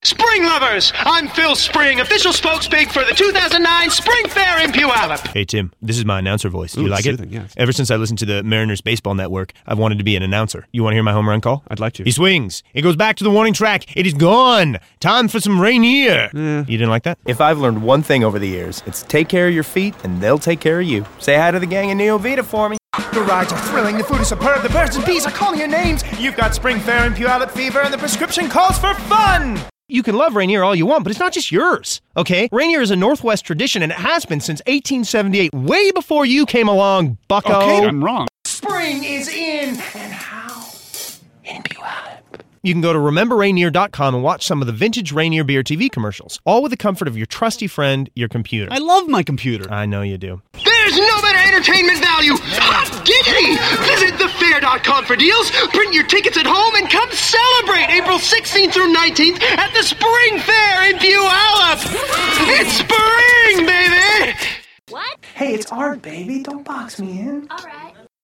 Spring lovers, I'm Phil Spring, official spokespig for the 2009 Spring Fair in Puyallup. Hey, Tim, this is my announcer voice. You like soothing, it? yes. Ever since I listened to the Mariners Baseball Network, I've wanted to be an announcer. You want to hear my home run call? I'd like to. He swings. It goes back to the warning track. It is gone. Time for some Rainier. You didn't like that? If I've learned one thing over the years, it's take care of your feet, and they'll take care of you. Say hi to the gang in Neo Vita for me. The rides are thrilling, the food is superb, the birds and bees are calling your names. You've got Spring Fair and Puyallup fever, and the prescription calls for fun. You can love Rainier all you want, but it's not just yours, okay? Rainier is a Northwest tradition, and it has been since 1878, way before you came along, bucko. Okay, I'm wrong. Spring is in, and how? In Puyallup. You can go to RememberRainier.com and watch some of the vintage Rainier Beer TV commercials, all with the comfort of your trusty friend, your computer. I love my computer. I know you do. There's no better entertainment value. Hot diggity! Visit thefair.com for deals. Print your tickets at home and come celebrate April 16th through 19th at the Spring Fair in Puyallup. It's spring, baby! What? Hey, it's art, baby. Don't box me in. All right.